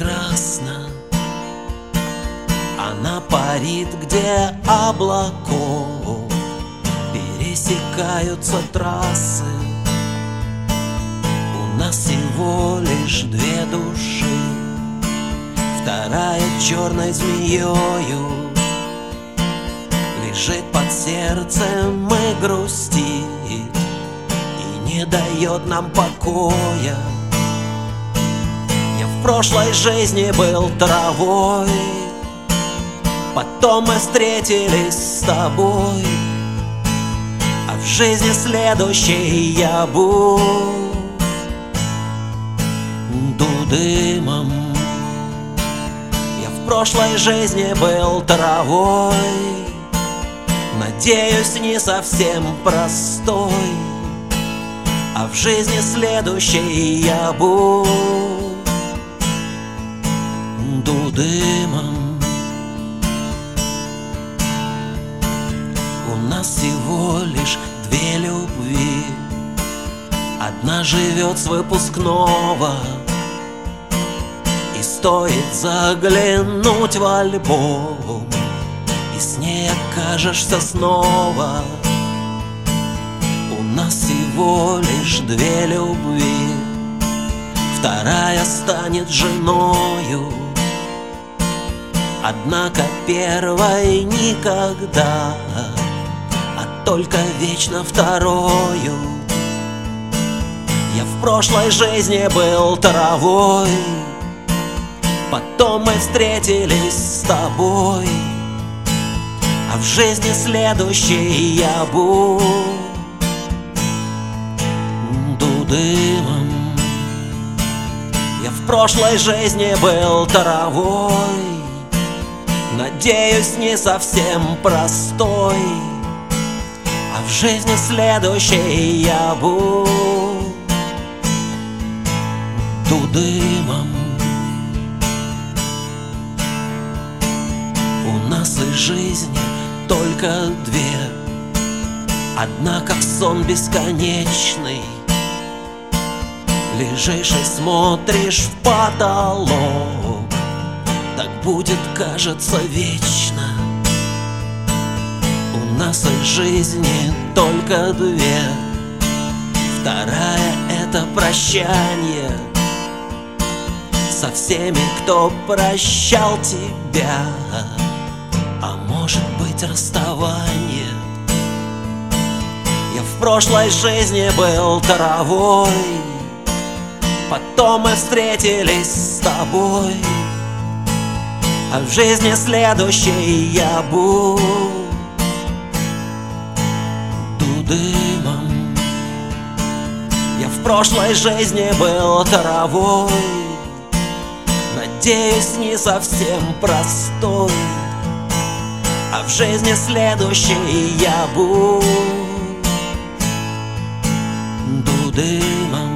прекрасна. Она парит, где облаков пересекаются трассы. У нас всего лишь две души, вторая черной змеёю лежит под сердцем и грустит, и не дает нам покоя. Я в прошлой жизни был травой, потом мы встретились с тобой, а в жизни следующей я буду дымом. Я в прошлой жизни был травой, надеюсь, не совсем простой, а в жизни следующей я буду дымом. У нас всего лишь две любви, одна живет с выпускного, и стоит заглянуть в альбом, и с ней окажешься снова. У нас всего лишь две любви, вторая станет женою, однако первой никогда, а только вечно второю. Я в прошлой жизни был травой, потом мы встретились с тобой, а в жизни следующей я буду дымом. Я в прошлой жизни был травой, надеюсь, не совсем простой, а в жизни следующей я буду дымом. У нас и жизни только две, одна как сон бесконечный. Лежишь и смотришь в потолок, так будет, кажется, вечно. У нас и жизни только две, вторая — это прощание со всеми, кто прощал тебя, а может быть, расставание. Я в прошлой жизни был травой, потом мы встретились с тобой, а в жизни следующей я буду дымом. Я в прошлой жизни был травой, надеюсь, не совсем простой, а в жизни следующей я буду дымом.